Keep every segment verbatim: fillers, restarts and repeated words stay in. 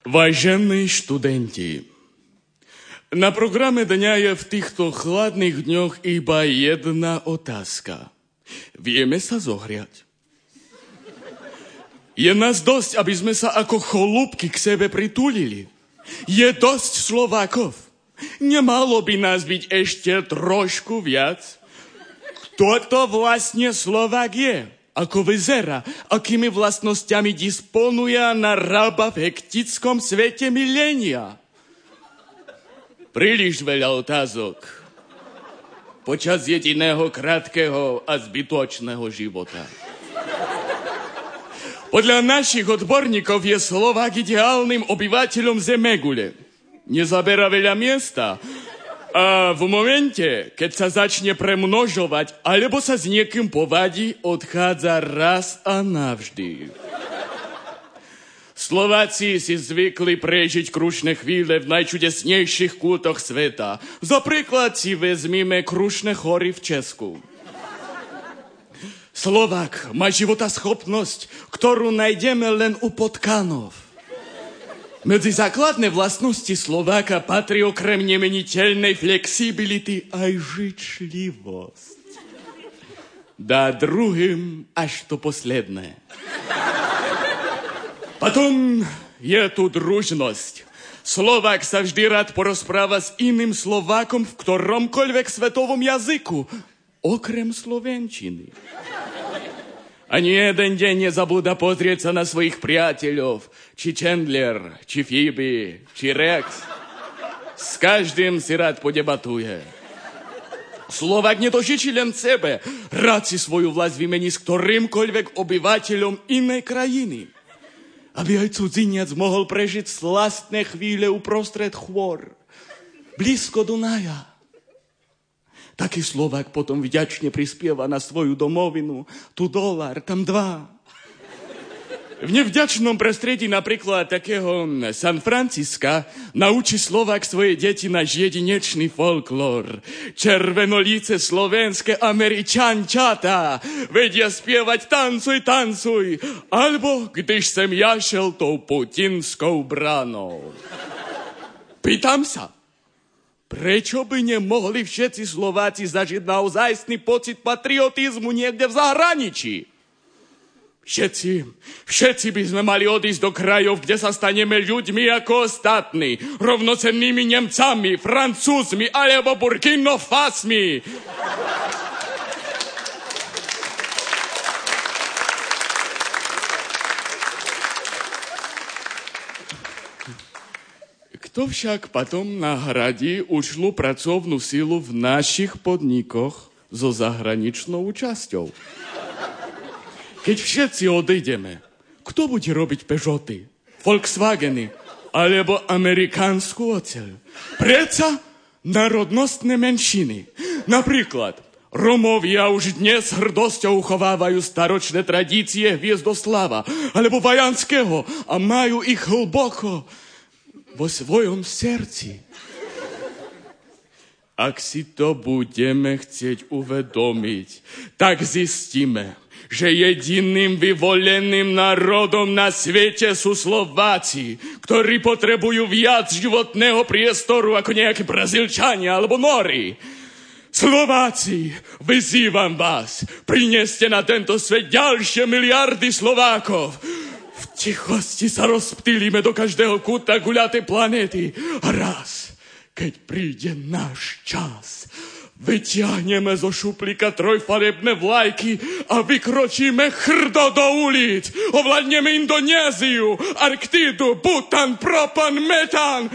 Vážení študenti, na programe dňa je v týchto chladných dňoch iba jedna otázka. Vieme sa zohriať? Je nás dosť, aby sme sa ako cholúbky k sebe pritulili. Je dosť Slovákov. Nemalo by nás byť ešte trošku viac? Kto to vlastne Slovák je? Ako vyzerá? Akými vlastnosťami disponuje a narába v hektickom svete milénia? Príliš veľa otázok počas jediného krátkeho a zbytočného života. Podľa našich odborníkov je Slovák ideálnym obyvateľom Zemegule. Nezabera veľa miesta. A v momente, keď sa začne premnožovať, alebo sa s niekým povadí, odchádza raz a navždy. Slováci si zvykli prežiť krušné chvíle v najčudesnejších kútoch sveta. Za príklad si vezmime Krušné hory v Česku. Slovák má životaschopnosť, ktorú nájdeme len u potkanov. Medzi základné vlastnosti Slováka patrí okrem nemeniteľnej flexibility aj žičlivosť. Dá druhým až to posledné. Potom je tu družnosť. Slovák sa vždy rád porozpráva s iným Slovákom v ktoromkoľvek svetovom jazyku, okrem slovenčiny. Ani jeden deň nezabúda pozrieť sa na svojich priateľov, či Chandler, či Phoebe, či Rex. S každým si rád podebatuje. Slovák nedožičí len sebe, rád si svoju vlast vymení s ktorýmkoľvek obyvateľom inej krajiny. Aby aj cudzinec mohol prežiť slastné chvíle uprostred chôr, blízko Dunaja. Taký Slovák potom vďačne prispieva na svoju domovinu. Tu dolár, tam dva. V nevďačnom prostredí napríklad takého San Franciska naučí Slovák svoje deti náš jedinečný folklór. Červenolíce slovenské Američančata vedia spievať tancuj, tancuj. Alebo když sem ja šel tou putinskou branou. Pýtam sa, prečo by nemohli všetci Slováci zažiť naozajstný pocit patriotizmu niekde v zahraničí? Všetci, všetci by sme mali odísť do krajov, kde sa staneme ľuďmi ako ostatní, rovnocennými Nemcami, Francúzmi alebo Burkinofasmi. Kto však potom nahradí ušlú pracovnú silu v našich podnikoch so zahraničnou účasťou? Keď všetci odejdeme, kto bude robiť Peugeoty, Volkswageny alebo amerikánsku oceľ? Preca národnostné menšiny. Napríklad Romovia už dnes hrdosťou uchovávajú staročné tradície Hviezdoslava alebo Vajanského a majú ich hlboko vo svojom srdci. Ak si to budeme chcieť uvedomiť, tak zistíme, že jediným vyvoleným národom na svete sú Slováci, ktorí potrebujú viac životného priestoru ako nejakí Brazílčania alebo Nóri. Slováci, vyzývam vás, prineste na tento svet ďalšie miliardy Slovákov. V tichosti sa rozptýlime do každého kúta guľatej planéty. A raz, keď príde náš čas, vyťahneme zo šuplíka trojfarebné vlajky a vykročíme hrdo do ulic. Ovládneme Indonéziu, Arktídu, Bhutan, Propan, Metan.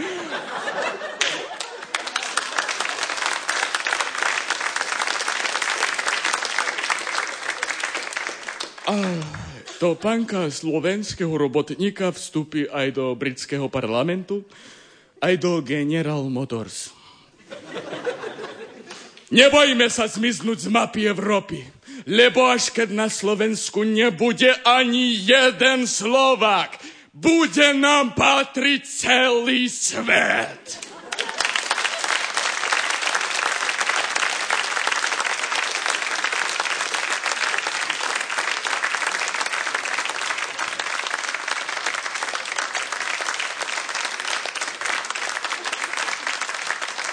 A topanka slovenského robotníka vstúpi aj do britského parlamentu, aj do General Motors. Nebojme sa zmiznúť z mapy Európy, lebo až keď na Slovensku nebude ani jeden Slovák, bude nám patriť celý svet.